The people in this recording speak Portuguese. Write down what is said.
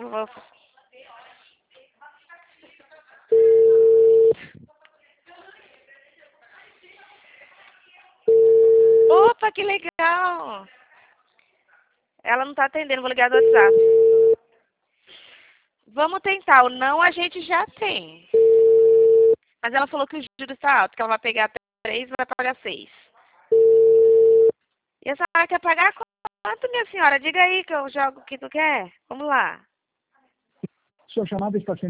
Opa, que legal! Ela não tá atendendo, vou ligar do WhatsApp. Vamos tentar, o não a gente já tem. Mas ela falou que o juros está alto, que ela vai pegar 3 e vai pagar 6. E a senhora quer pagar quanto, minha senhora? Diga aí que eu jogo o que tu quer. Vamos lá. Sua chamada está sendo